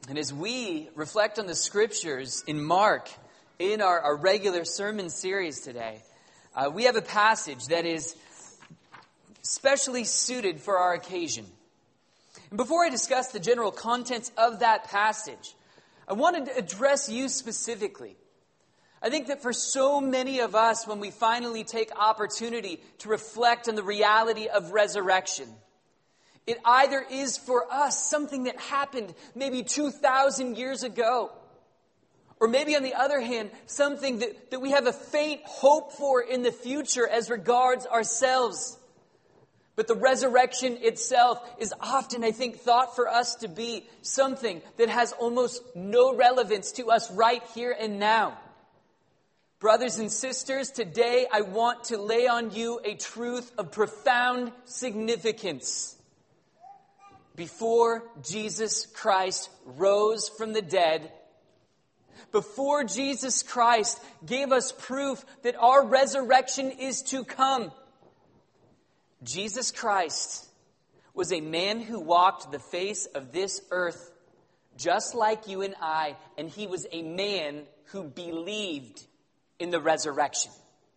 And as we reflect on the scriptures in Mark, in our regular sermon series today, we have a passage that is specially suited for our occasion. And before I discuss the general contents of that passage, I wanted to address you specifically. I think that for so many of us, when we finally take opportunity to reflect on the reality of resurrection, it either is for us something that happened maybe 2,000 years ago, or maybe on the other hand, something that we have a faint hope for in the future as regards ourselves. But the resurrection itself is often, I think, thought for us to be something that has almost no relevance to us right here and now. Brothers and sisters, today I want to lay on you a truth of profound significance. Before Jesus Christ rose from the dead, before Jesus Christ gave us proof that our resurrection is to come, Jesus Christ was a man who walked the face of this earth just like you and I, and he was a man who believed in the resurrection.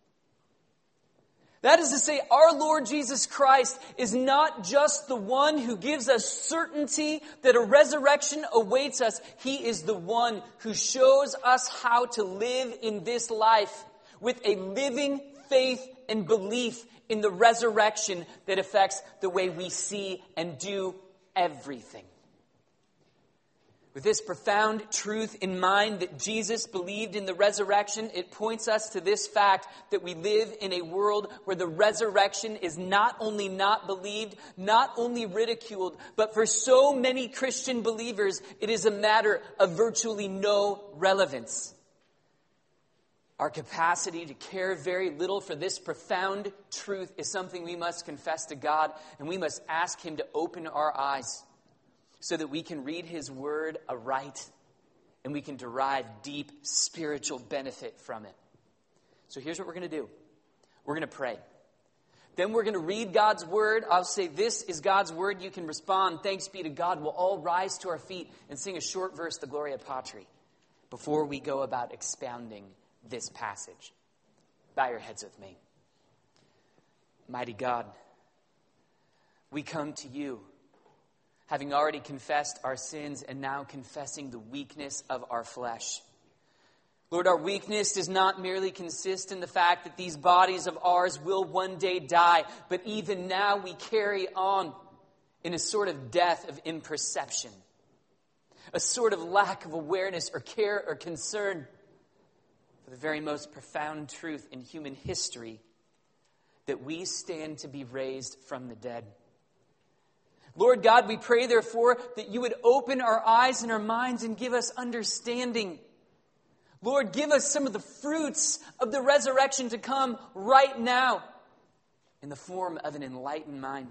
That is to say, our Lord Jesus Christ is not just the one who gives us certainty that a resurrection awaits us. He is the one who shows us how to live in this life with a living faith and belief in the resurrection that affects the way we see and do everything. With this profound truth in mind that Jesus believed in the resurrection, it points us to this fact that we live in a world where the resurrection is not only not believed, not only ridiculed, but for so many Christian believers, it is a matter of virtually no relevance. Our capacity to care very little for this profound truth is something we must confess to God, and we must ask Him to open our eyes so that we can read His Word aright and we can derive deep spiritual benefit from it. So here's what we're going to do. We're going to pray. Then we're going to read God's Word. I'll say, this is God's Word. You can respond, thanks be to God. We'll all rise to our feet and sing a short verse, the Gloria Patri, before we go about expounding this passage. Bow your heads with me. Mighty God, we come to you, having already confessed our sins and now confessing the weakness of our flesh. Lord, our weakness does not merely consist in the fact that these bodies of ours will one day die, but even now we carry on in a sort of death of imperception, a sort of lack of awareness or care or concern for the very most profound truth in human history, that we stand to be raised from the dead. Lord God, we pray therefore that you would open our eyes and our minds and give us understanding. Lord, give us some of the fruits of the resurrection to come right now in the form of an enlightened mind,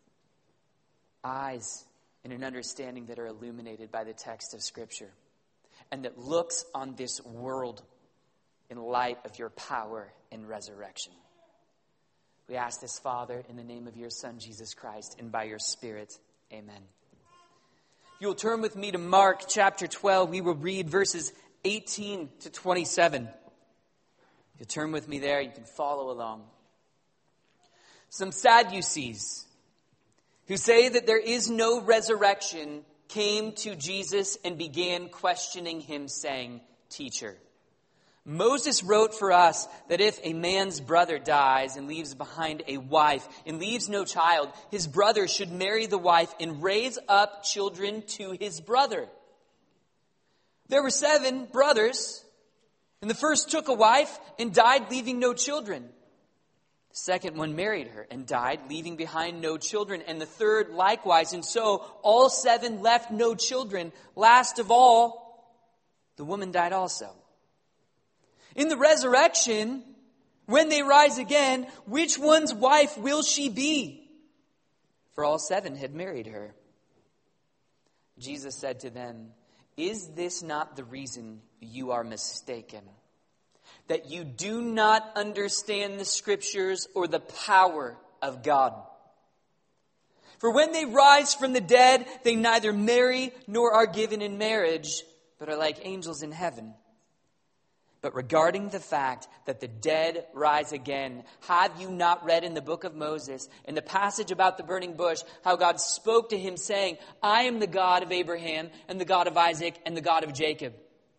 eyes and an understanding that are illuminated by the text of Scripture, and that looks on this world in light of your power and resurrection. We ask this, Father, in the name of your Son, Jesus Christ, and by your Spirit. Amen. If you will turn with me to Mark chapter 12, we will read verses 18 to 27. If you turn with me there, you can follow along. Some Sadducees, who say that there is no resurrection, came to Jesus and began questioning him, saying, "Teacher, Moses wrote for us that if a man's brother dies and leaves behind a wife and leaves no child, his brother should marry the wife and raise up children to his brother. There were 7 brothers, and the first took a wife and died, leaving no children. The second one married her and died, leaving behind no children, and the third likewise. And so all 7 left no children. Last of all, the woman died also. In the resurrection, when they rise again, which one's wife will she be? For all 7 had married her." Jesus said to them, "Is this not the reason you are mistaken? That you do not understand the Scriptures or the power of God? For when they rise from the dead, they neither marry nor are given in marriage, but are like angels in heaven. But regarding the fact that the dead rise again, have you not read in the book of Moses, in the passage about the burning bush, how God spoke to him saying, I am the God of Abraham and the God of Isaac and the God of Jacob.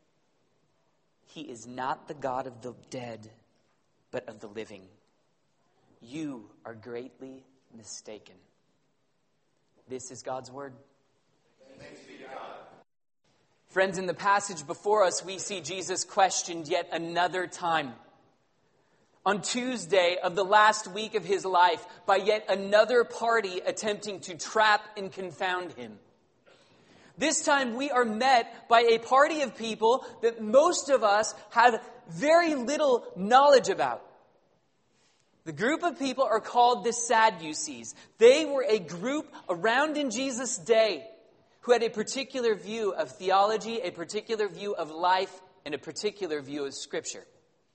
He is not the God of the dead, but of the living. You are greatly mistaken. This is God's word. Thanks be to God. Friends, in the passage before us, we see Jesus questioned yet another time. On Tuesday of the last week of his life, by yet another party attempting to trap and confound him. This time we are met by a party of people that most of us have very little knowledge about. The group of people are called the Sadducees. They were a group around in Jesus' day who had a particular view of theology, a particular view of life, and a particular view of Scripture.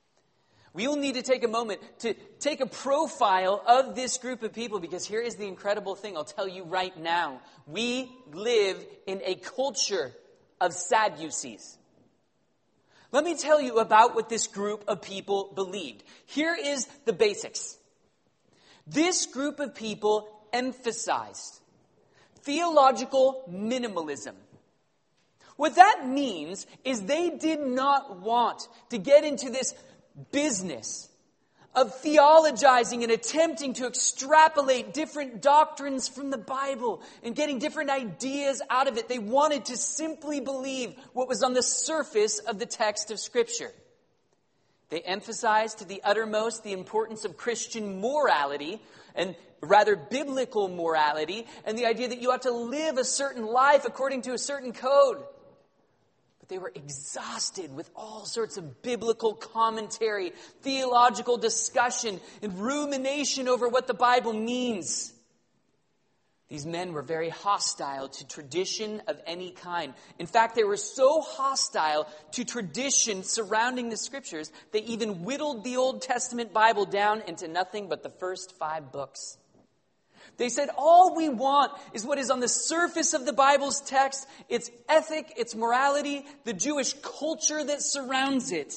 We will need to take a moment to take a profile of this group of people, because here is the incredible thing I'll tell you right now. We live in a culture of Sadducees. Let me tell you about what this group of people believed. Here is the basics. This group of people emphasized theological minimalism. What that means is they did not want to get into this business of theologizing and attempting to extrapolate different doctrines from the Bible and getting different ideas out of it. They wanted to simply believe what was on the surface of the text of Scripture. They emphasized to the uttermost the importance of Christian morality, and rather biblical morality, and the idea that you have to live a certain life according to a certain code. But they were exhausted with all sorts of biblical commentary, theological discussion, and rumination over what the Bible means. These men were very hostile to tradition of any kind. In fact, they were so hostile to tradition surrounding the Scriptures, they even whittled the Old Testament Bible down into nothing but the first 5 books. They said, all we want is what is on the surface of the Bible's text, its ethic, its morality, the Jewish culture that surrounds it.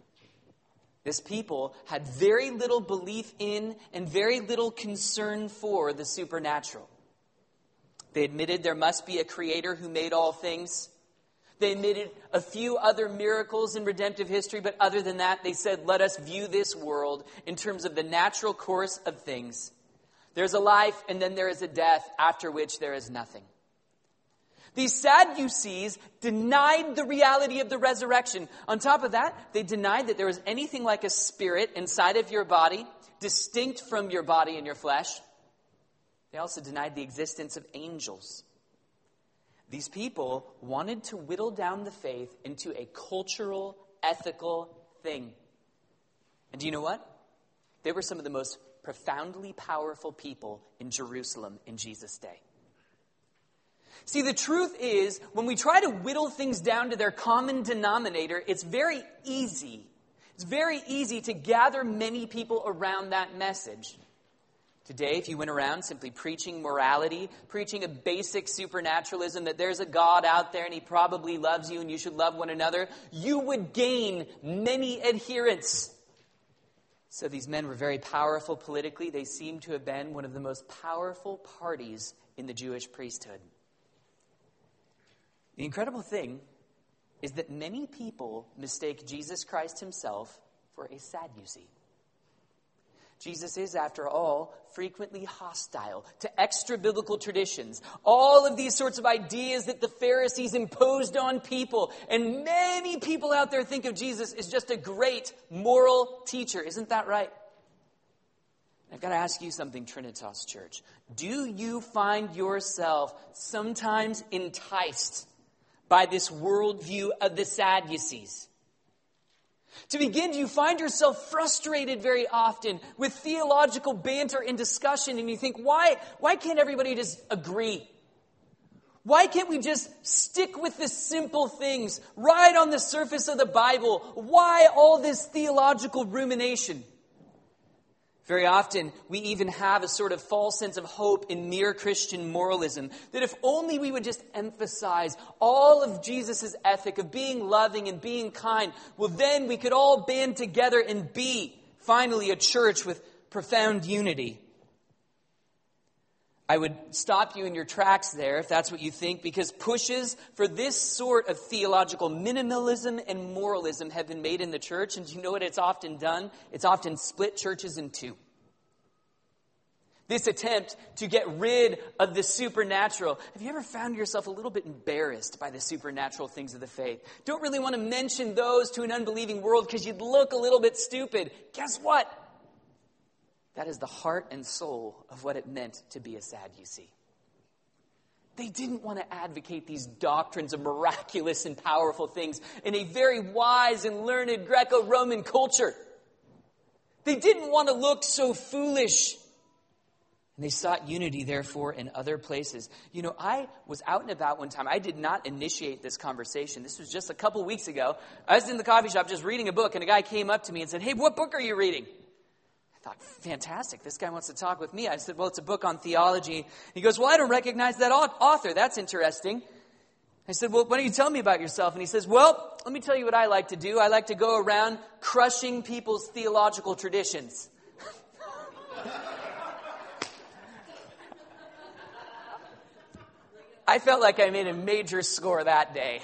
This people had very little belief in and very little concern for the supernatural. They admitted there must be a creator who made all things. They admitted a few other miracles in redemptive history, but other than that, they said, let us view this world in terms of the natural course of things. There's a life, and then there is a death, after which there is nothing. These Sadducees denied the reality of the resurrection. On top of that, they denied that there was anything like a spirit inside of your body, distinct from your body and your flesh. They also denied the existence of angels. These people wanted to whittle down the faith into a cultural, ethical thing. And do you know what? They were some of the most profoundly powerful people in Jerusalem in Jesus' day. See, the truth is, when we try to whittle things down to their common denominator, it's very easy. It's very easy to gather many people around that message. Today, if you went around simply preaching morality, preaching a basic supernaturalism, that there's a God out there and He probably loves you and you should love one another, you would gain many adherents. So these men were very powerful politically. They seem to have been one of the most powerful parties in the Jewish priesthood. The incredible thing is that many people mistake Jesus Christ Himself for a Sadducee. Jesus is, after all, frequently hostile to extra-biblical traditions. All of these sorts of ideas that the Pharisees imposed on people. And many people out there think of Jesus as just a great moral teacher. Isn't that right? I've got to ask you something, Trinitas Church. Do you find yourself sometimes enticed by this worldview of the Sadducees? To begin, you find yourself frustrated very often with theological banter and discussion, and you think, why can't everybody just agree? Why can't we just stick with the simple things right on the surface of the Bible? Why all this theological rumination? Very often, we even have a sort of false sense of hope in mere Christian moralism, that if only we would just emphasize all of Jesus' ethic of being loving and being kind, well, then we could all band together and be, finally, a church with profound unity. I would stop you in your tracks there, if that's what you think, because pushes for this sort of theological minimalism and moralism have been made in the church. And do you know what it's often done? It's often split churches in two. This attempt to get rid of the supernatural. Have you ever found yourself a little bit embarrassed by the supernatural things of the faith? Don't really want to mention those to an unbelieving world because you'd look a little bit stupid. Guess what? That is the heart and soul of what it meant to be a Sadducee. They didn't want to advocate these doctrines of miraculous and powerful things in a very wise and learned Greco-Roman culture. They didn't want to look so foolish. And they sought unity, therefore, in other places. You know, I was out and about one time. I did not initiate this conversation. This was just a couple weeks ago. I was in the coffee shop just reading a book, and a guy came up to me and said, "Hey, what book are you reading?" I thought, fantastic, this guy wants to talk with me. I said, "Well, it's a book on theology." He goes, "Well, I don't recognize that author. That's interesting." I said, "Well, why don't you tell me about yourself?" And he says, "Well, let me tell you what I like to do. I like to go around crushing people's theological traditions." I felt like I made a major score that day.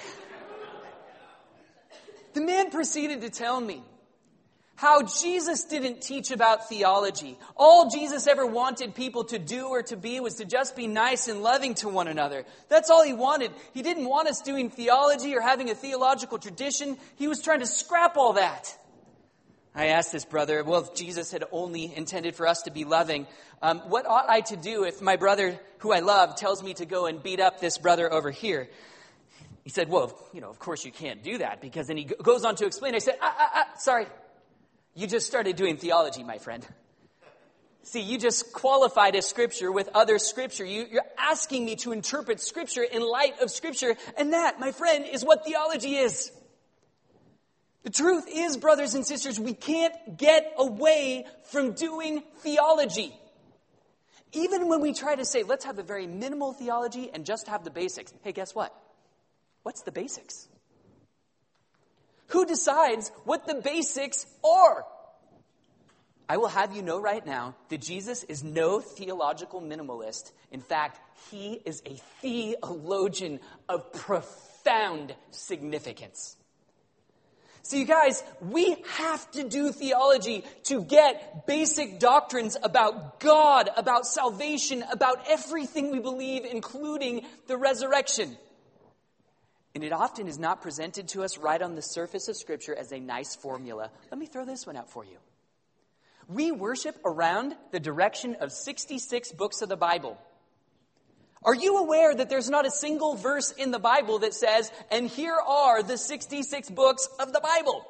The man proceeded to tell me how Jesus didn't teach about theology. All Jesus ever wanted people to do or to be was to just be nice and loving to one another. That's all he wanted. He didn't want us doing theology or having a theological tradition. He was trying to scrap all that. I asked this brother, well, if Jesus had only intended for us to be loving, what ought I to do if my brother, who I love, tells me to go and beat up this brother over here? He said, well, of course you can't do that, because then he goes on to explain. I said, sorry. You just started doing theology, my friend. See, you just qualified a scripture with other scripture. You're asking me to interpret scripture in light of scripture. And that, my friend, is what theology is. The truth is, brothers and sisters, we can't get away from doing theology. Even when we try to say, let's have a very minimal theology and just have the basics. Hey, guess what? What's the basics? Who decides what the basics are? I will have you know right now that Jesus is no theological minimalist. In fact, he is a theologian of profound significance. See, you guys, we have to do theology to get basic doctrines about God, about salvation, about everything we believe, including the resurrection. And it often is not presented to us right on the surface of Scripture as a nice formula. Let me throw this one out for you. We worship around the direction of 66 books of the Bible. Are you aware that there's not a single verse in the Bible that says, and here are the 66 books of the Bible?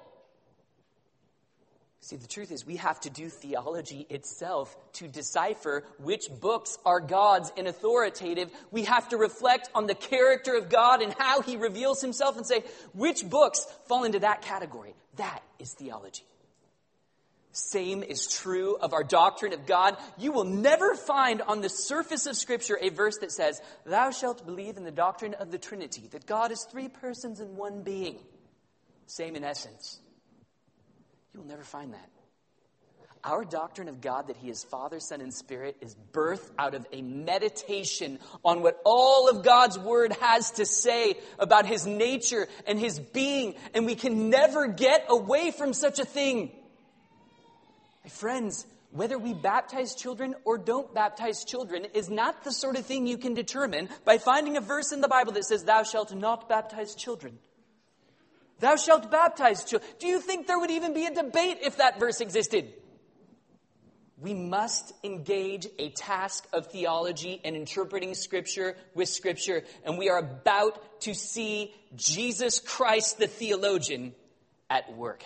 See, the truth is we have to do theology itself to decipher which books are God's and authoritative. We have to reflect on the character of God and how he reveals himself and say, which books fall into that category? That is theology. Same is true of our doctrine of God. You will never find on the surface of Scripture a verse that says, thou shalt believe in the doctrine of the Trinity, that God is three persons in one being. Same in essence. You will never find that. Our doctrine of God, that he is Father, Son, and Spirit, is birthed out of a meditation on what all of God's Word has to say about his nature and his being, and we can never get away from such a thing. My friends, whether we baptize children or don't baptize children is not the sort of thing you can determine by finding a verse in the Bible that says, thou shalt not baptize children. Thou shalt baptize children. Do you think there would even be a debate if that verse existed? We must engage a task of theology and interpreting Scripture with Scripture, and we are about to see Jesus Christ, the theologian, at work.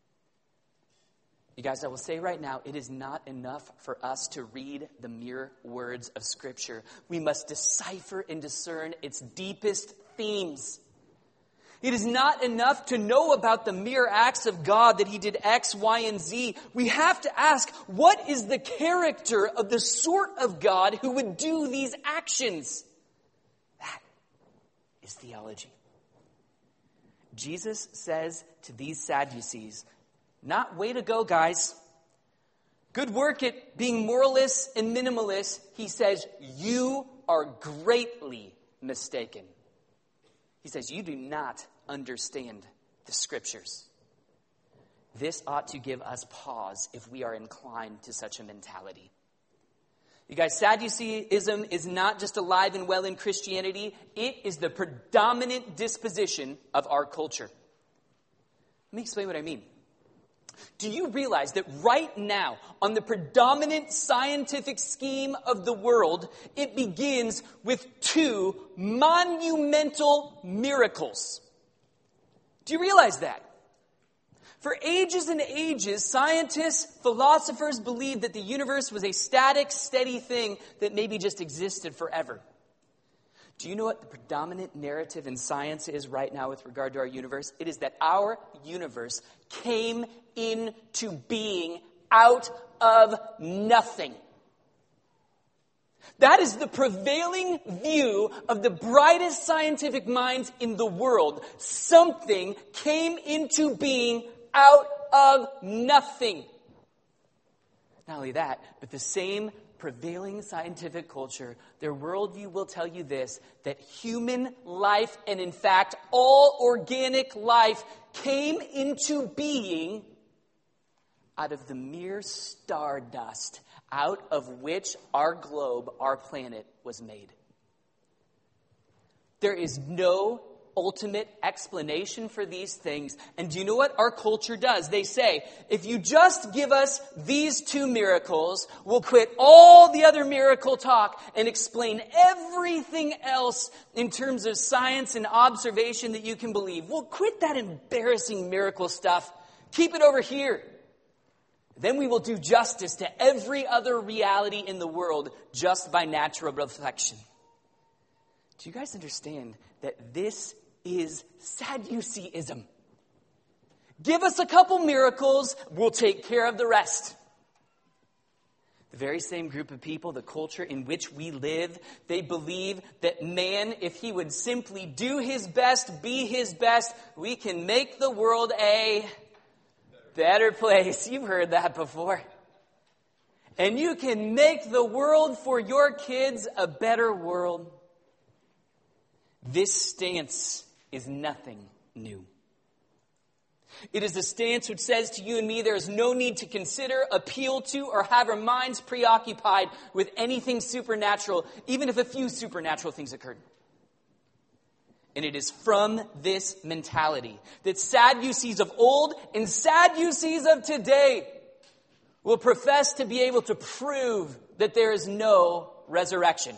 You guys, I will say right now, it is not enough for us to read the mere words of Scripture. We must decipher and discern its deepest themes. It is not enough to know about the mere acts of God, that he did X, Y, and Z. We have to ask, what is the character of the sort of God who would do these actions? That is theology. Jesus says to these Sadducees, not way to go, guys. Good work at being moralists and minimalists. He says, you are greatly mistaken. He says, you do not understand the Scriptures. This ought to give us pause if we are inclined to such a mentality. You guys, Sadduceeism is not just alive and well in Christianity. It is the predominant disposition of our culture. Let me explain what I mean. Do you realize that right now, on the predominant scientific scheme of the world, it begins with 2 monumental miracles? Do you realize that? For ages and ages, scientists, philosophers believed that the universe was a static, steady thing that maybe just existed forever. Do you know what the predominant narrative in science is right now with regard to our universe? It is that our universe came into being out of nothing. That is the prevailing view of the brightest scientific minds in the world. Something came into being out of nothing. Not only that, but the same prevailing scientific culture, their worldview will tell you this, that human life, and in fact all organic life, came into being out of the mere stardust out of which our globe, our planet, was made. There is no ultimate explanation for these things. And do you know what our culture does? They say, if you just give us these 2 miracles, we'll quit all the other miracle talk and explain everything else in terms of science and observation that you can believe. We'll quit that embarrassing miracle stuff. Keep it over here. Then we will do justice to every other reality in the world just by natural reflection. Do you guys understand that this is Sadduceeism? Give us a couple miracles, we'll take care of the rest. The very same group of people, the culture in which we live, they believe that man, if he would simply do his best, be his best, we can make the world a better place. You've heard that before. And you can make the world for your kids a better world. This stance is nothing new. It is a stance which says to you and me there is no need to consider, appeal to, or have our minds preoccupied with anything supernatural, even if a few supernatural things occurred. And it is from this mentality that Sadducees of old and Sadducees of today will profess to be able to prove that there is no resurrection.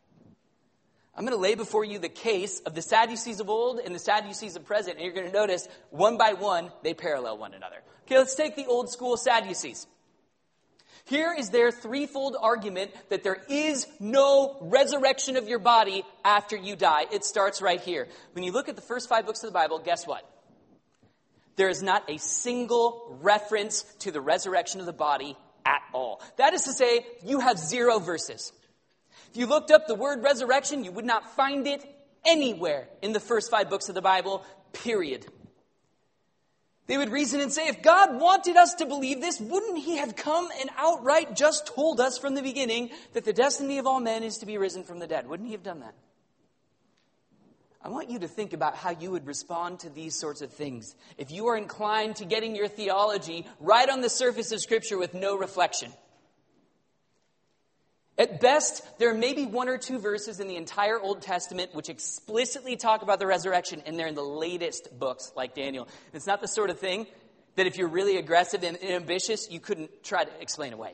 I'm going to lay before you the case of the Sadducees of old and the Sadducees of present, and you're going to notice, one by one, they parallel one another. Okay, let's take the old school Sadducees. Here is their threefold argument that there is no resurrection of your body after you die. It starts right here. When you look at the first 5 books of the Bible, guess what? There is not a single reference to the resurrection of the body at all. That is to say, you have 0 verses. If you looked up the word resurrection, you would not find it anywhere in the first 5 books of the Bible, period. They would reason and say, if God wanted us to believe this, wouldn't he have come and outright just told us from the beginning that the destiny of all men is to be risen from the dead? Wouldn't he have done that? I want you to think about how you would respond to these sorts of things if you are inclined to getting your theology right on the surface of Scripture with no reflection. At best, there may be 1 or 2 verses in the entire Old Testament which explicitly talk about the resurrection, and they're in the latest books like Daniel. It's not the sort of thing that if you're really aggressive and ambitious, you couldn't try to explain away.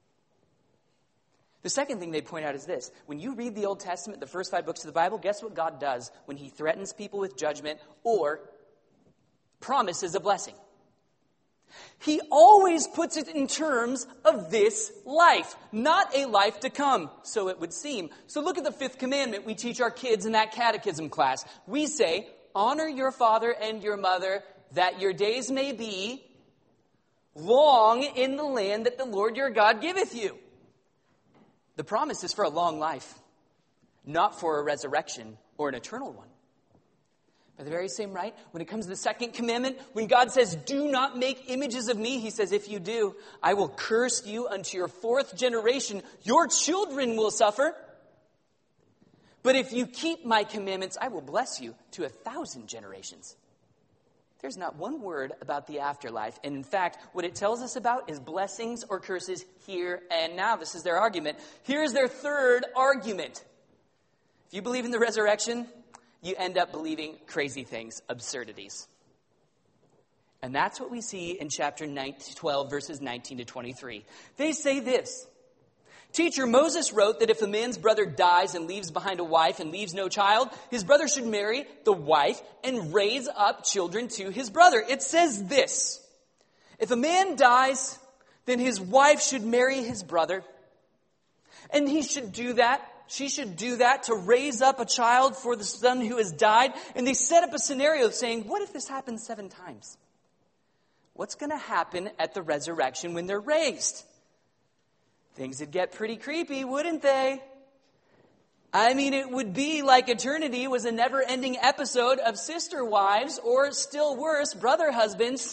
The second thing they point out is this. When you read the Old Testament, the first 5 books of the Bible, guess what God does when he threatens people with judgment or promises a blessing? He always puts it in terms of this life, not a life to come, so it would seem. So look at the 5th commandment we teach our kids in that catechism class. We say, honor your father and your mother, that your days may be long in the land that the Lord your God giveth you. The promise is for a long life, not for a resurrection or an eternal one. By the very same right, when it comes to the second commandment, when God says, do not make images of me, he says, if you do, I will curse you unto your fourth generation. Your children will suffer. But if you keep my commandments, I will bless you to 1,000 generations. There's not one word about the afterlife. And in fact, what it tells us about is blessings or curses here and now. This is their argument. Here's their third argument. If you believe in the resurrection, you end up believing crazy things, absurdities. And that's what we see in chapter 12, verses 19 to 23. They say this. Teacher, Moses wrote that if a man's brother dies and leaves behind a wife and leaves no child, his brother should marry the wife and raise up children to his brother. It says this. If a man dies, then his wife should marry his brother. And he should do that. She should do that to raise up a child for the son who has died. And they set up a scenario saying, what if this happens 7 times? What's going to happen at the resurrection when they're raised? Things would get pretty creepy, wouldn't they? I mean, it would be like eternity was a never-ending episode of sister wives, or still worse, brother husbands.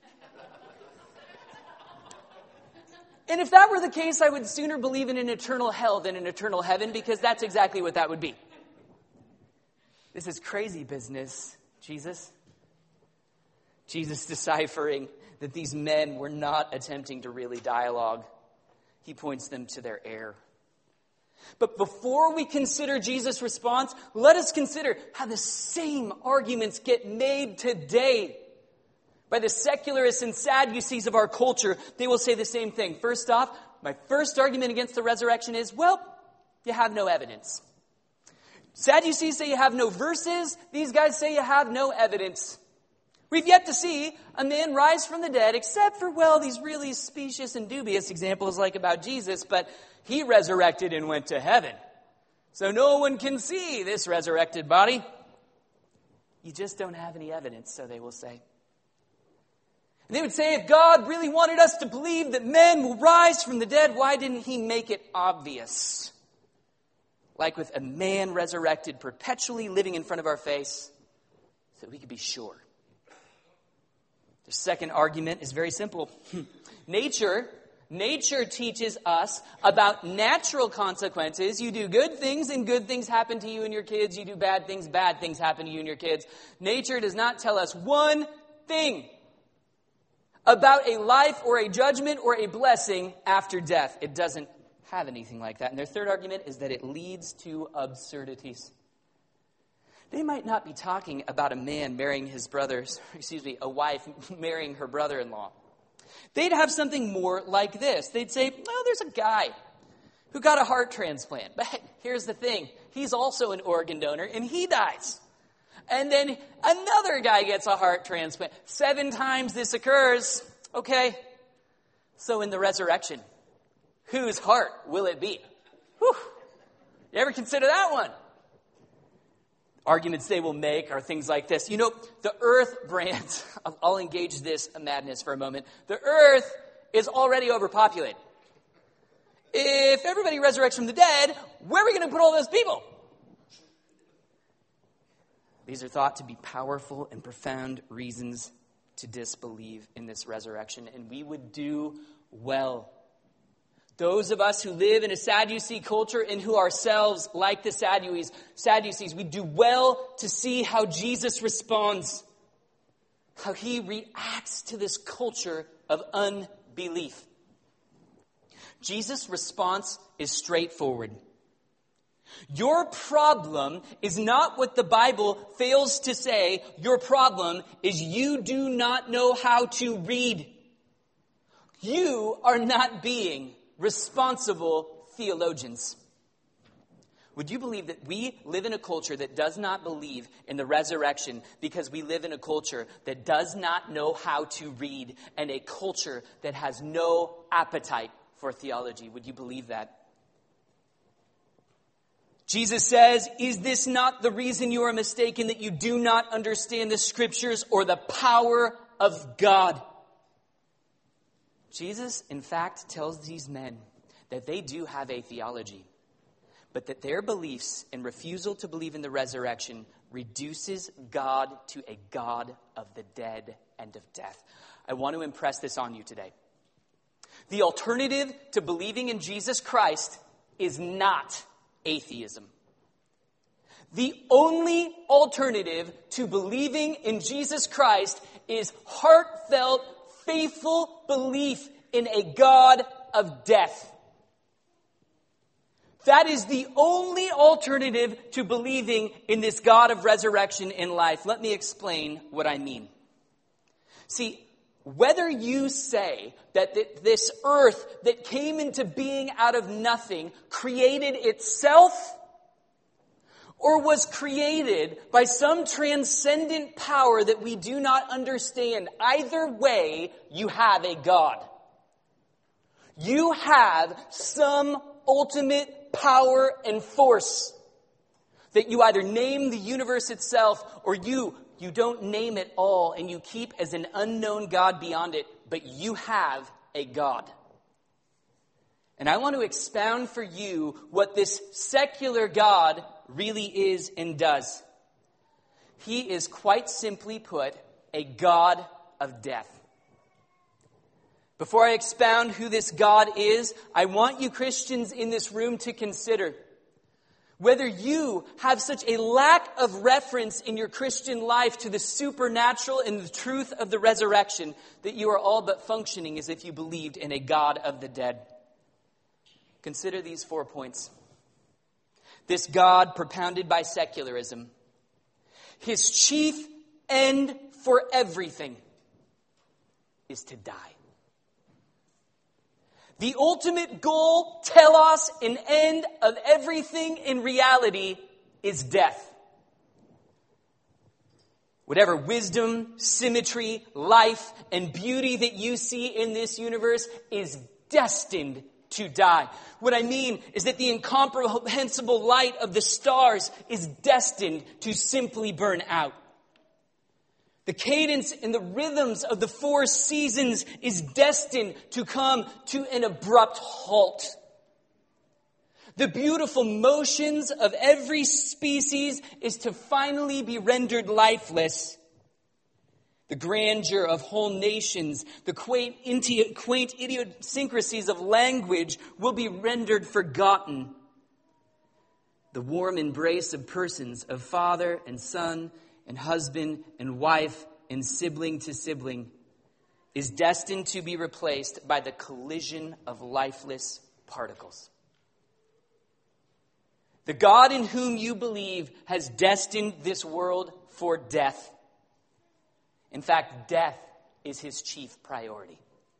And if that were the case, I would sooner believe in an eternal hell than an eternal heaven, because that's exactly what that would be. This is crazy business, Jesus. Jesus deciphering that these men were not attempting to really dialogue. He points them to their error. But before we consider Jesus' response, let us consider how the same arguments get made today by the secularists and Sadducees of our culture. They will say the same thing. First off, my first argument against the resurrection is, well, you have no evidence. Sadducees say you have no verses. These guys say you have no evidence. We've yet to see a man rise from the dead, except for, well, these really specious and dubious examples like about Jesus, but he resurrected and went to heaven. So no one can see this resurrected body. You just don't have any evidence, so they will say. And they would say, if God really wanted us to believe that men will rise from the dead, why didn't he make it obvious? Like with a man resurrected, perpetually living in front of our face, so we could be sure. The second argument is very simple. Nature teaches us about natural consequences. You do good things and good things happen to you and your kids. You do bad things happen to you and your kids. Nature does not tell us one thing about a life or a judgment or a blessing after death. It doesn't have anything like that. And their third argument is that it leads to absurdities. They might not be talking about a man marrying a wife marrying her brother-in-law. They'd have something more like this. They'd say, well, there's a guy who got a heart transplant. But here's the thing. He's also an organ donor, and he dies. And then another guy gets a heart transplant. 7 times this occurs. Okay. So in the resurrection, whose heart will it be? Whew. You ever consider that one? Arguments they will make are things like this. You know, the earth brands, I'll engage this madness for a moment. The earth is already overpopulated. If everybody resurrects from the dead, where are we going to put all those people? These are thought to be powerful and profound reasons to disbelieve in this resurrection, and we would do well. Those of us who live in a Sadducee culture and who ourselves, like the Sadducees, we do well to see how Jesus responds, how he reacts to this culture of unbelief. Jesus' response is straightforward. Your problem is not what the Bible fails to say. Your problem is you do not know how to read. You are not being responsible theologians. Would you believe that we live in a culture that does not believe in the resurrection because we live in a culture that does not know how to read and a culture that has no appetite for theology? Would you believe that? Jesus says, "Is this not the reason you are mistaken, that you do not understand the Scriptures or the power of God?" Jesus, in fact, tells these men that they do have a theology, but that their beliefs and refusal to believe in the resurrection reduces God to a God of the dead and of death. I want to impress this on you today. The alternative to believing in Jesus Christ is not atheism. The only alternative to believing in Jesus Christ is heartfelt, faithful belief in a God of death. That is the only alternative to believing in this God of resurrection in life. Let me explain what I mean. See, whether you say that this earth that came into being out of nothing created itself, or was created by some transcendent power that we do not understand, either way, you have a God. You have some ultimate power and force that you either name the universe itself, or you don't name it all and you keep as an unknown God beyond it, but you have a God. And I want to expound for you what this secular God really is and does. He is, quite simply put, a God of death. Before I expound who this God is, I want you Christians in this room to consider whether you have such a lack of reference in your Christian life to the supernatural and the truth of the resurrection that you are all but functioning as if you believed in a God of the dead. Consider these 4 points. This God propounded by secularism, his chief end for everything is to die. The ultimate goal, telos, and end of everything in reality is death. Whatever wisdom, symmetry, life, and beauty that you see in this universe is destined to die. What I mean is that the incomprehensible light of the stars is destined to simply burn out. The cadence and the rhythms of the 4 seasons is destined to come to an abrupt halt. The beautiful motions of every species is to finally be rendered lifeless. The grandeur of whole nations, the quaint idiosyncrasies of language will be rendered forgotten. The warm embrace of persons, of father and son and husband and wife and sibling to sibling, is destined to be replaced by the collision of lifeless particles. The God in whom you believe has destined this world for death. In fact, death is his chief priority.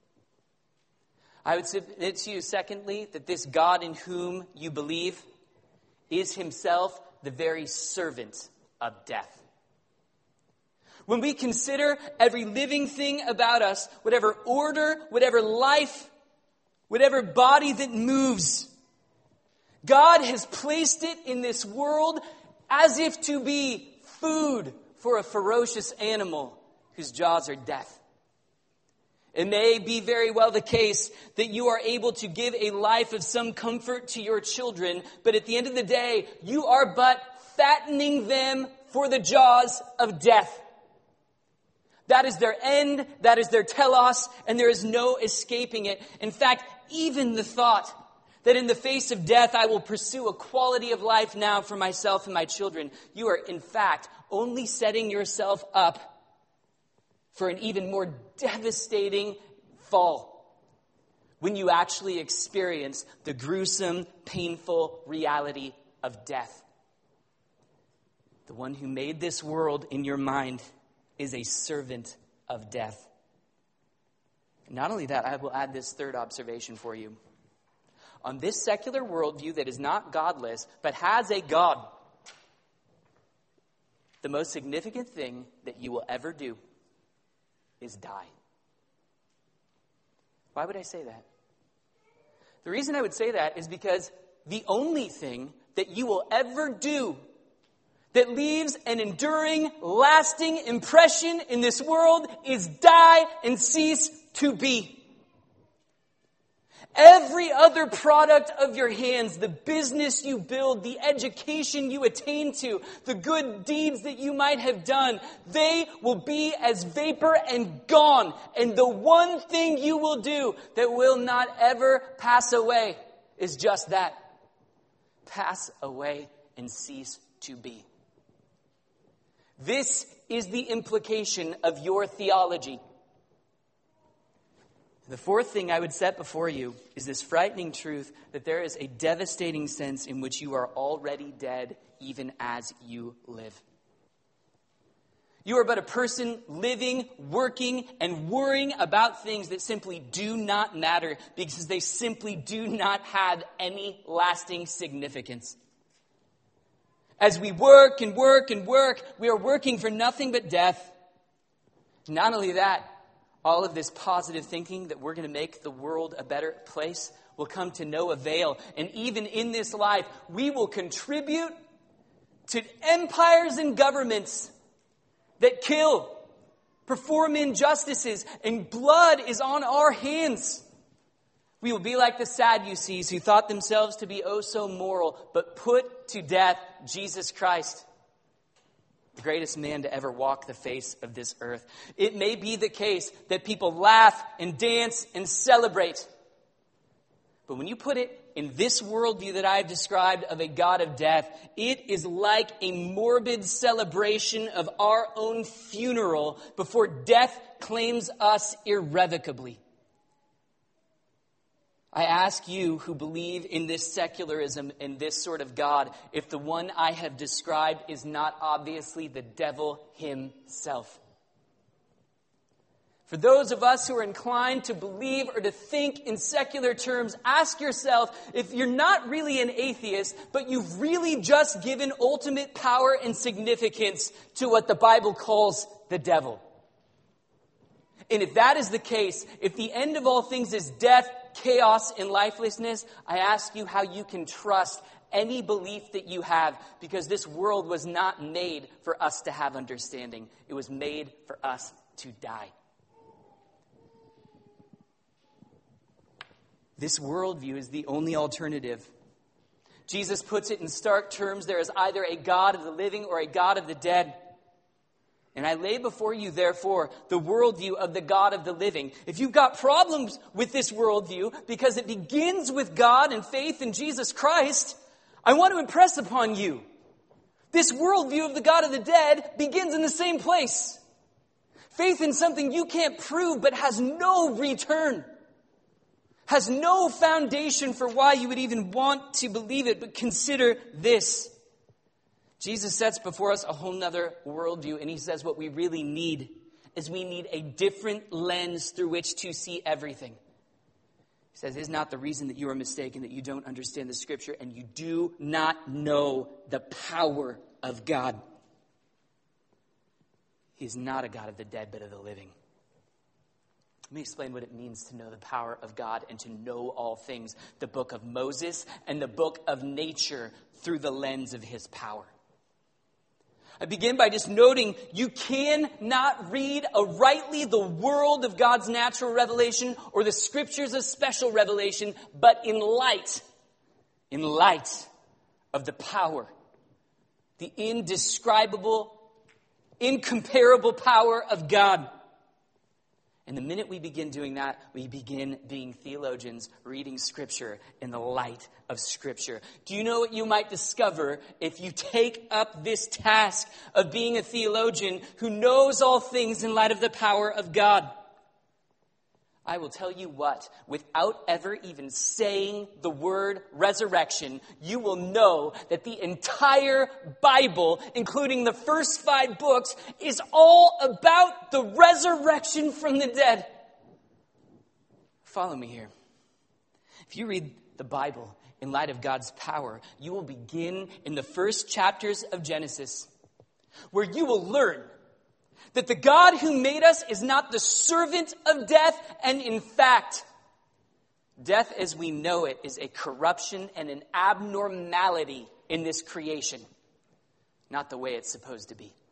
I would submit to you, secondly, that this God in whom you believe is himself the very servant of death. When we consider every living thing about us, whatever order, whatever life, whatever body that moves, God has placed it in this world as if to be food for a ferocious animal whose jaws are death. It may be very well the case that you are able to give a life of some comfort to your children, but at the end of the day, you are but fattening them for the jaws of death. That is their end, that is their telos, and there is no escaping it. In fact, even the thought that in the face of death I will pursue a quality of life now for myself and my children, you are in fact only setting yourself up for an even more devastating fall when you actually experience the gruesome, painful reality of death. The one who made this world in your mind is a servant of death. Not only that, I will add this third observation for you. On this secular worldview that is not godless, but has a God, the most significant thing that you will ever do is die. Why would I say that? The reason I would say that is because the only thing that you will ever do that leaves an enduring, lasting impression in this world is die and cease to be. Every other product of your hands, the business you build, the education you attain to, the good deeds that you might have done, they will be as vapor and gone. And the one thing you will do that will not ever pass away is just that. Pass away and cease to be. This is the implication of your theology. The fourth thing I would set before you is this frightening truth that there is a devastating sense in which you are already dead even as you live. You are but a person living, working, and worrying about things that simply do not matter because they simply do not have any lasting significance. As we work and work and work, we are working for nothing but death. Not only that, all of this positive thinking that we're going to make the world a better place will come to no avail. And even in this life, we will contribute to empires and governments that kill, perform injustices, and blood is on our hands. We will be like the Sadducees who thought themselves to be oh so moral, but put to death Jesus Christ, the greatest man to ever walk the face of this earth. It may be the case that people laugh and dance and celebrate. But when you put it in this worldview that I have described of a God of death, it is like a morbid celebration of our own funeral before death claims us irrevocably. I ask you who believe in this secularism and this sort of God, if the one I have described is not obviously the devil himself. For those of us who are inclined to believe or to think in secular terms, ask yourself if you're not really an atheist, but you've really just given ultimate power and significance to what the Bible calls the devil. And if that is the case, if the end of all things is death, chaos, and lifelessness, I ask you how you can trust any belief that you have, because this world was not made for us to have understanding. It was made for us to die. This worldview is the only alternative. Jesus puts it in stark terms. There is either a God of the living or a God of the dead. And I lay before you, therefore, the worldview of the God of the living. If you've got problems with this worldview because it begins with God and faith in Jesus Christ, I want to impress upon you, this worldview of the God of the dead begins in the same place. Faith in something you can't prove but has no return. Has no foundation for why you would even want to believe it. But consider this. Jesus sets before us a whole nother worldview, and he says what we really need is we need a different lens through which to see everything. He says, it is not the reason that you are mistaken, that you don't understand the Scripture, and you do not know the power of God. He is not a God of the dead, but of the living. Let me explain what it means to know the power of God and to know all things, the book of Moses and the book of nature through the lens of his power. I begin by just noting you cannot read rightly the world of God's natural revelation or the Scriptures of special revelation, but in light of the power, the indescribable, incomparable power of God. And the minute we begin doing that, we begin being theologians, reading Scripture in the light of Scripture. Do you know what you might discover if you take up this task of being a theologian who knows all things in light of the power of God? I will tell you what, without ever even saying the word resurrection, you will know that the entire Bible, including the first 5 books, is all about the resurrection from the dead. Follow me here. If you read the Bible in light of God's power, you will begin in the first chapters of Genesis, where you will learn that the God who made us is not the servant of death, and in fact, death as we know it is a corruption and an abnormality in this creation, not the way it's supposed to be.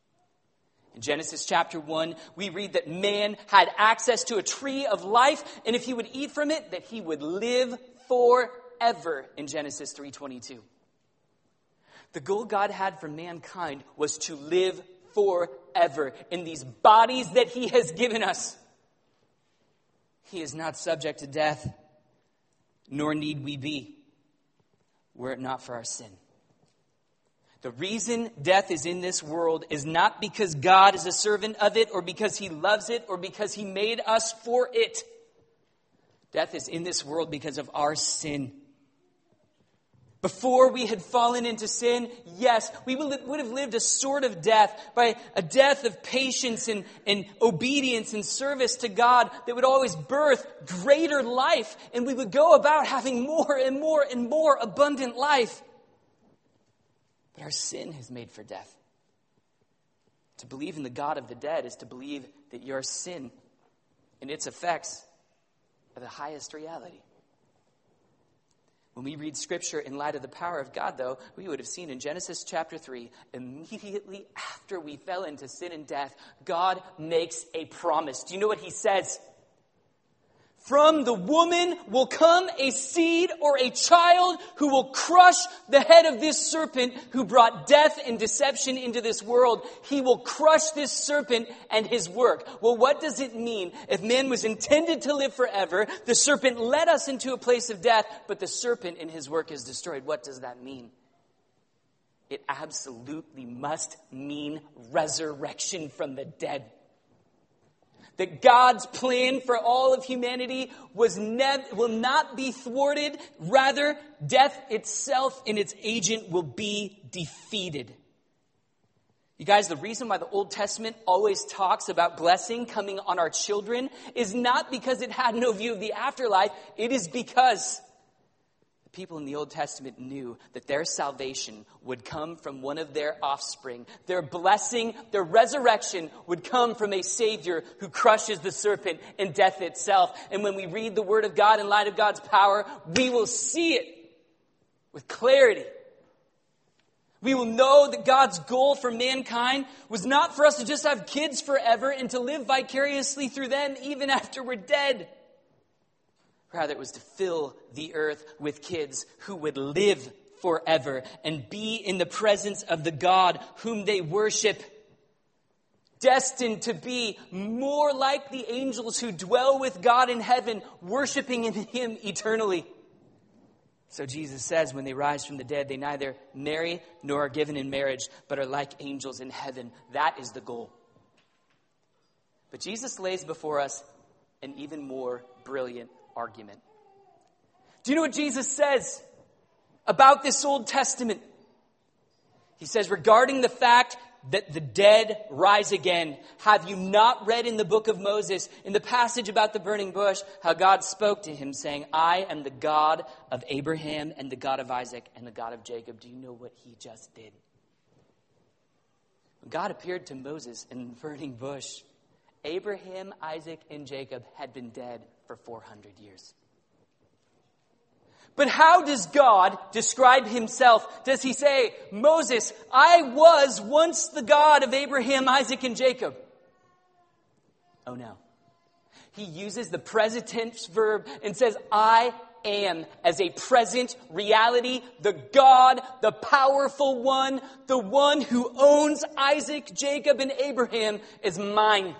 In Genesis chapter 1, we read that man had access to a tree of life, and if he would eat from it, that he would live forever in Genesis 3:22. The goal God had for mankind was to live forever in these bodies that he has given us. He is not subject to death, nor need we be, were it not for our sin. The reason death is in this world is not because God is a servant of it, or because he loves it, or because he made us for it. Death is in this world because of our sin. Before we had fallen into sin, yes, we would have lived a sort of death, by a death of patience and obedience and service to God that would always birth greater life, and we would go about having more and more and more abundant life. But our sin has made for death. To believe in the God of the dead is to believe that your sin and its effects are the highest reality. When we read Scripture in light of the power of God, though, we would have seen in Genesis chapter 3, immediately after we fell into sin and death, God makes a promise. Do you know what he says? From the woman will come a seed, or a child, who will crush the head of this serpent who brought death and deception into this world. He will crush this serpent and his work. Well, what does it mean? If man was intended to live forever, the serpent led us into a place of death, but the serpent and his work is destroyed. What does that mean? It absolutely must mean resurrection from the dead. That God's plan for all of humanity will not be thwarted. Rather, death itself and its agent will be defeated. You guys, the reason why the Old Testament always talks about blessing coming on our children is not because it had no view of the afterlife. It is because the people in the Old Testament knew that their salvation would come from one of their offspring. Their blessing, their resurrection would come from a Savior who crushes the serpent and death itself. And when we read the Word of God in light of God's power, we will see it with clarity. We will know that God's goal for mankind was not for us to just have kids forever and to live vicariously through them even after we're dead. Rather, it was to fill the earth with kids who would live forever and be in the presence of the God whom they worship, destined to be more like the angels who dwell with God in heaven, worshiping in him eternally. So Jesus says when they rise from the dead, they neither marry nor are given in marriage, but are like angels in heaven. That is the goal. But Jesus lays before us an even more brilliant argument. Do you know what Jesus says about this Old Testament? He says, regarding the fact that the dead rise again, have you not read in the book of Moses, in the passage about the burning bush, how God spoke to him saying, I am the God of Abraham and the God of Isaac and the God of Jacob. Do you know what he just did? When God appeared to Moses in the burning bush, Abraham, Isaac, and Jacob had been dead for 400 years. But how does God describe himself? Does he say, Moses, I was once the God of Abraham, Isaac, and Jacob? Oh no. He uses the present tense verb and says, I am, as a present reality, the God, the powerful one, the one who owns Isaac, Jacob, and Abraham is mine.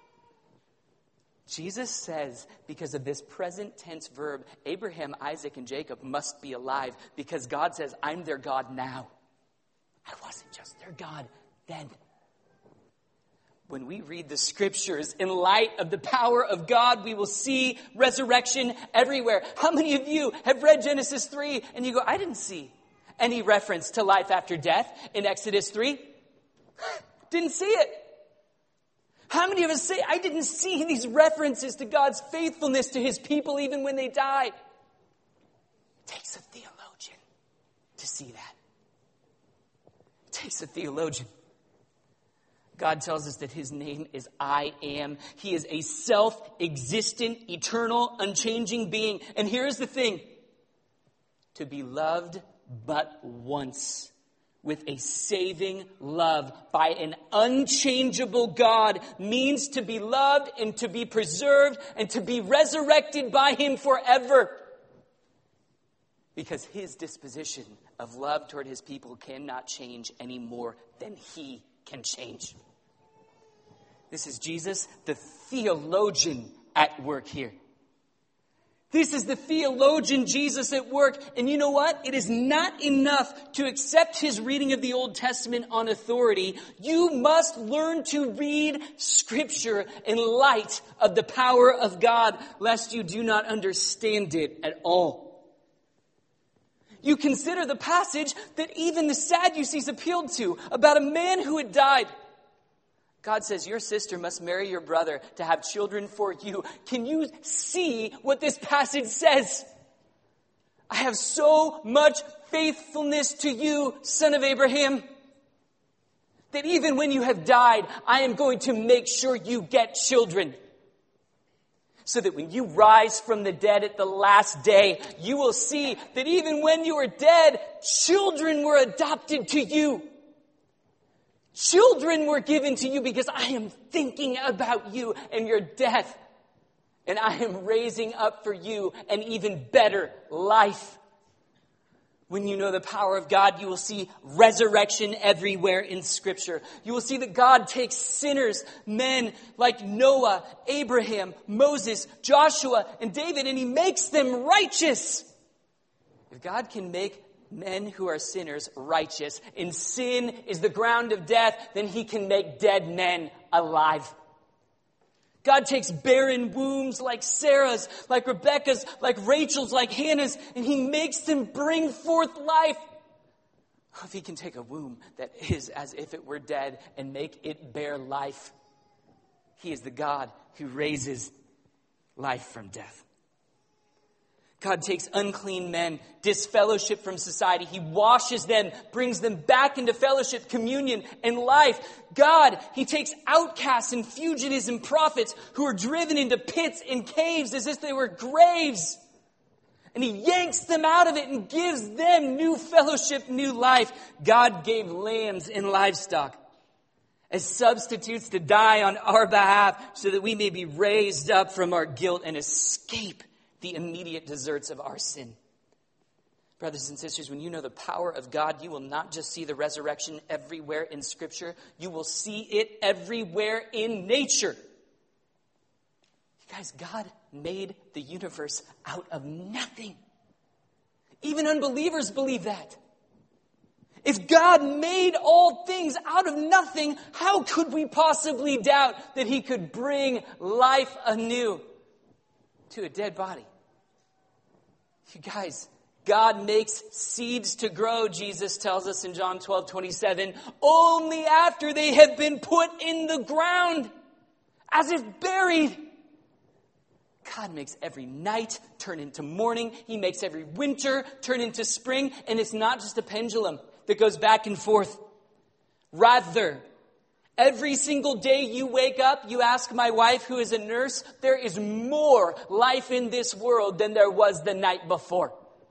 Jesus says, because of this present tense verb, Abraham, Isaac, and Jacob must be alive, because God says, I'm their God now. I wasn't just their God then. When we read the Scriptures in light of the power of God, we will see resurrection everywhere. How many of you have read Genesis 3 and you go, I didn't see any reference to life after death in Exodus 3? Didn't see it. How many of us say, I didn't see these references to God's faithfulness to his people even when they die? It takes a theologian to see that. It takes a theologian. God tells us that his name is I Am. He is a self-existent, eternal, unchanging being. And here's the thing. To be loved but once, with a saving love by an unchangeable God, means to be loved and to be preserved and to be resurrected by him forever. Because his disposition of love toward his people cannot change any more than he can change. This is Jesus, the theologian, at work here. This is the theologian Jesus at work. And you know what? It is not enough to accept his reading of the Old Testament on authority. You must learn to read Scripture in light of the power of God, lest you do not understand it at all. You consider the passage that even the Sadducees appealed to about a man who had died. God says, your sister must marry your brother to have children for you. Can you see what this passage says? I have so much faithfulness to you, son of Abraham, that even when you have died, I am going to make sure you get children. So that when you rise from the dead at the last day, you will see that even when you were dead, children were adopted to you. Children were given to you because I am thinking about you and your death. And I am raising up for you an even better life. When you know the power of God, you will see resurrection everywhere in Scripture. You will see that God takes sinners, men like Noah, Abraham, Moses, Joshua, and David, and he makes them righteous. If God can make men who are sinners righteous, and sin is the ground of death, then he can make dead men alive. God takes barren wombs like Sarah's, like Rebecca's, like Rachel's, like Hannah's, and he makes them bring forth life. If he can take a womb that is as if it were dead and make it bear life, he is the God who raises life from death. God takes unclean men, disfellowship from society. He washes them, brings them back into fellowship, communion, and life. God, he takes outcasts and fugitives and prophets who are driven into pits and caves as if they were graves. And he yanks them out of it and gives them new fellowship, new life. God gave lambs and livestock as substitutes to die on our behalf so that we may be raised up from our guilt and escape the immediate deserts of our sin. Brothers and sisters, when you know the power of God, you will not just see the resurrection everywhere in Scripture. You will see it everywhere in nature. You guys, God made the universe out of nothing. Even unbelievers believe that. If God made all things out of nothing, how could we possibly doubt that he could bring life anew to a dead body? You guys, God makes seeds to grow, Jesus tells us in John 12:27, only after they have been put in the ground, as if buried. God makes every night turn into morning. He makes every winter turn into spring. And it's not just a pendulum that goes back and forth. Rather, every single day you wake up, you ask my wife, who is a nurse, there is more life in this world than there was the night before.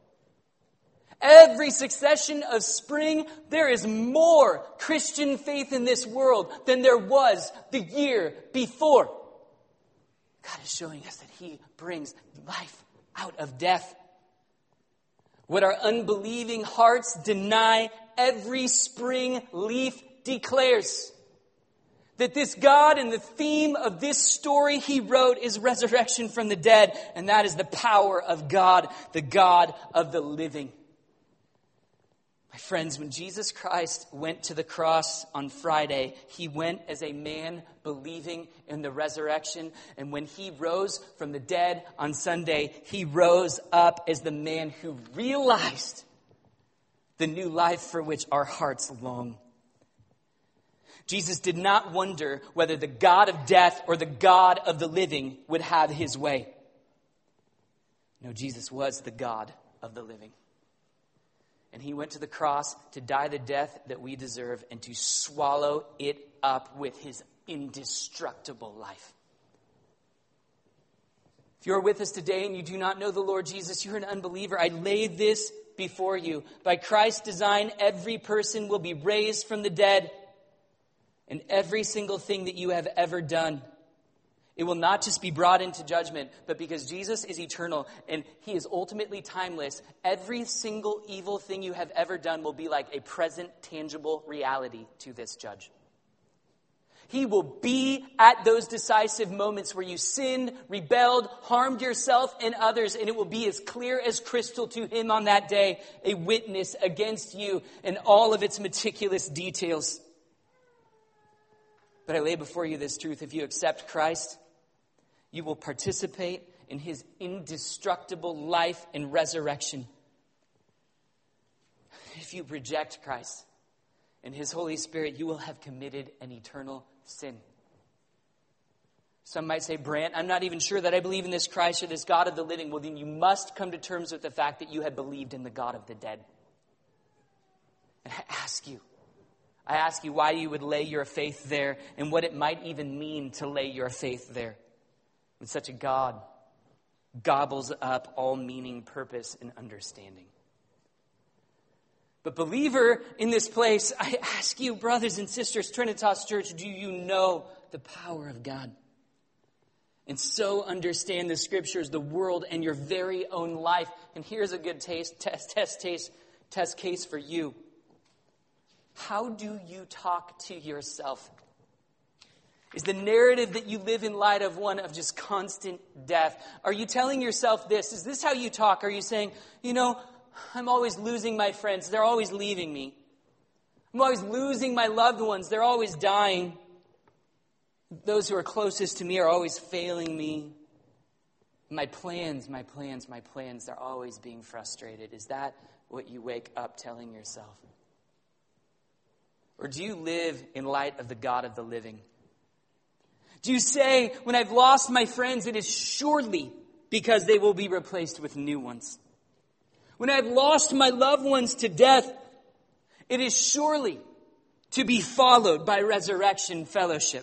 Every succession of spring, there is more Christian faith in this world than there was the year before. God is showing us that he brings life out of death. What our unbelieving hearts deny, every spring leaf declares. That this God and the theme of this story he wrote is resurrection from the dead. And that is the power of God, the God of the living. My friends, when Jesus Christ went to the cross on Friday, he went as a man believing in the resurrection. And when he rose from the dead on Sunday, he rose up as the man who realized the new life for which our hearts long. Jesus did not wonder whether the God of death or the God of the living would have his way. No, Jesus was the God of the living. And he went to the cross to die the death that we deserve and to swallow it up with his indestructible life. If you're with us today and you do not know the Lord Jesus, you're an unbeliever. I lay this before you. By Christ's design, every person will be raised from the dead. And every single thing that you have ever done, it will not just be brought into judgment, but because Jesus is eternal and he is ultimately timeless, every single evil thing you have ever done will be like a present, tangible reality to this judge. He will be at those decisive moments where you sinned, rebelled, harmed yourself and others, and it will be as clear as crystal to him on that day, a witness against you in all of its meticulous details. But I lay before you this truth: if you accept Christ, you will participate in his indestructible life and resurrection. If you reject Christ and his Holy Spirit, you will have committed an eternal sin. Some might say, Brant, I'm not even sure that I believe in this Christ or this God of the living. Well, then you must come to terms with the fact that you have believed in the God of the dead. And I ask you why you would lay your faith there and what it might even mean to lay your faith there. When such a God gobbles up all meaning, purpose, and understanding. But believer in this place, I ask you, brothers and sisters, Trinitas Church, do you know the power of God? And so understand the scriptures, the world, and your very own life. And here's a good test case for you. How do you talk to yourself? Is the narrative that you live in light of one of just constant death? Are you telling yourself this? Is this how you talk? Are you saying, I'm always losing my friends. They're always leaving me. I'm always losing my loved ones. They're always dying. Those who are closest to me are always failing me. My plans, they're always being frustrated. Is that what you wake up telling yourself? Or do you live in light of the God of the living? Do you say, when I've lost my friends, it is surely because they will be replaced with new ones? When I've lost my loved ones to death, it is surely to be followed by resurrection fellowship.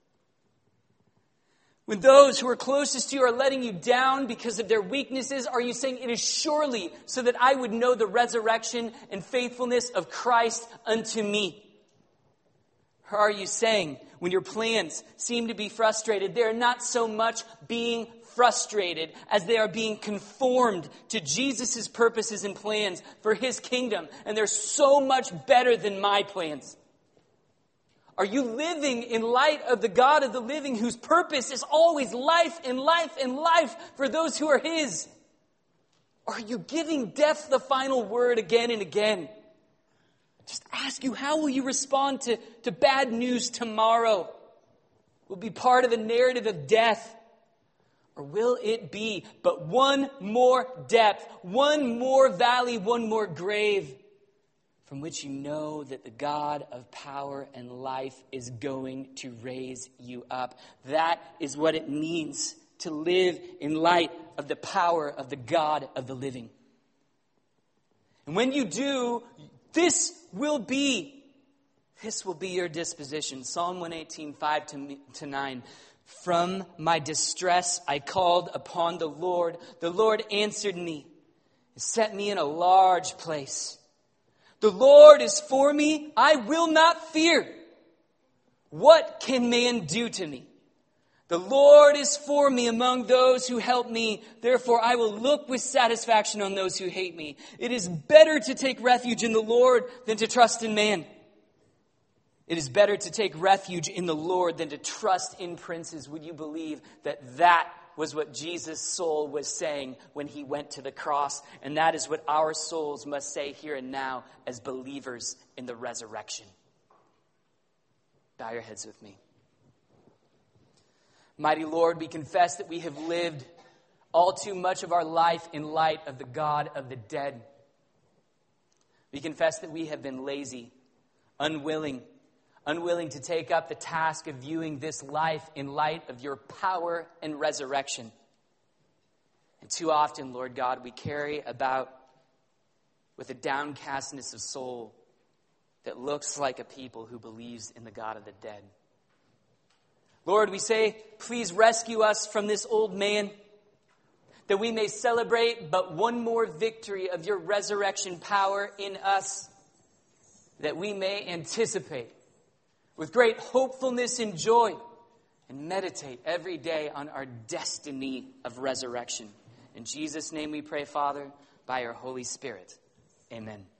When those who are closest to you are letting you down because of their weaknesses, are you saying it is surely so that I would know the resurrection and faithfulness of Christ unto me? Or are you saying, when your plans seem to be frustrated, they are not so much being frustrated as they are being conformed to Jesus' purposes and plans for his kingdom, and they're so much better than my plans? Are you living in light of the God of the living, whose purpose is always life and life and life for those who are his? Or are you giving death the final word again and again? Just ask you, how will you respond to bad news tomorrow? Will it be part of a narrative of death? Or will it be but one more depth, one more valley, one more grave, from which you know that the God of power and life is going to raise you up? That is what it means to live in light of the power of the God of the living. And when you do, this will be your disposition. Psalm 118, 5-9. From my distress I called upon the Lord. The Lord answered me and set me in a large place. The Lord is for me. I will not fear. What can man do to me? The Lord is for me among those who help me. Therefore, I will look with satisfaction on those who hate me. It is better to take refuge in the Lord than to trust in man. It is better to take refuge in the Lord than to trust in princes. Would you believe that was what Jesus' soul was saying when he went to the cross? And that is what our souls must say here and now as believers in the resurrection. Bow your heads with me. Mighty Lord, we confess that we have lived all too much of our life in light of the God of the dead. We confess that we have been lazy, unwilling to take up the task of viewing this life in light of your power and resurrection. And too often, Lord God, we carry about with a downcastness of soul that looks like a people who believes in the God of the dead. Lord, we say, please rescue us from this old man. that we may celebrate but one more victory of your resurrection power in us, that we may anticipate with great hopefulness and joy and meditate every day on our destiny of resurrection. In Jesus' name we pray, Father, by your Holy Spirit. Amen.